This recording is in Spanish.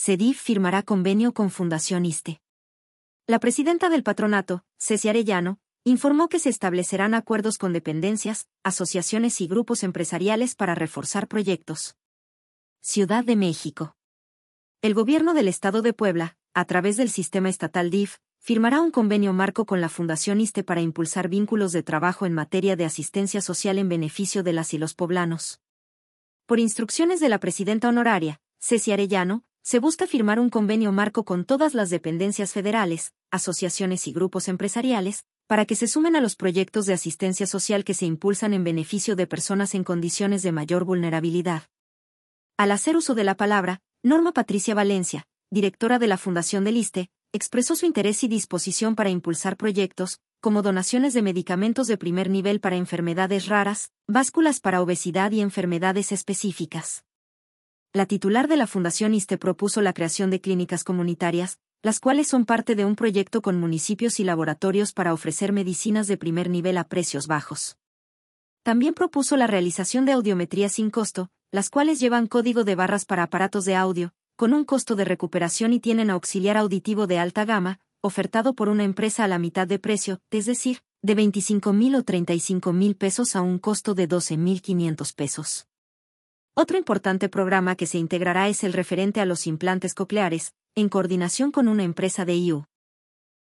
CEDIF firmará convenio con Fundación ISSSTE. La presidenta del patronato, Ceci Arellano, informó que se establecerán acuerdos con dependencias, asociaciones y grupos empresariales para reforzar proyectos. Ciudad de México. El gobierno del estado de Puebla, a través del sistema estatal DIF, firmará un convenio marco con la Fundación ISSSTE para impulsar vínculos de trabajo en materia de asistencia social en beneficio de las y los poblanos. Por instrucciones de la presidenta honoraria, Ceci Arellano, se busca firmar un convenio marco con todas las dependencias federales, asociaciones y grupos empresariales, para que se sumen a los proyectos de asistencia social que se impulsan en beneficio de personas en condiciones de mayor vulnerabilidad. Al hacer uso de la palabra, Norma Patricia Valencia, directora de la Fundación del ISSSTE, expresó su interés y disposición para impulsar proyectos, como donaciones de medicamentos de primer nivel para enfermedades raras, básculas para obesidad y enfermedades específicas. La titular de la Fundación ISSSTE propuso la creación de clínicas comunitarias, las cuales son parte de un proyecto con municipios y laboratorios para ofrecer medicinas de primer nivel a precios bajos. También propuso la realización de audiometría sin costo, las cuales llevan código de barras para aparatos de audio, con un costo de recuperación y tienen auxiliar auditivo de alta gama, ofertado por una empresa a la mitad de precio, es decir, de 25,000 o 35,000 pesos a un costo de 12,500 pesos. Otro importante programa que se integrará es el referente a los implantes cocleares, en coordinación con una empresa de IU.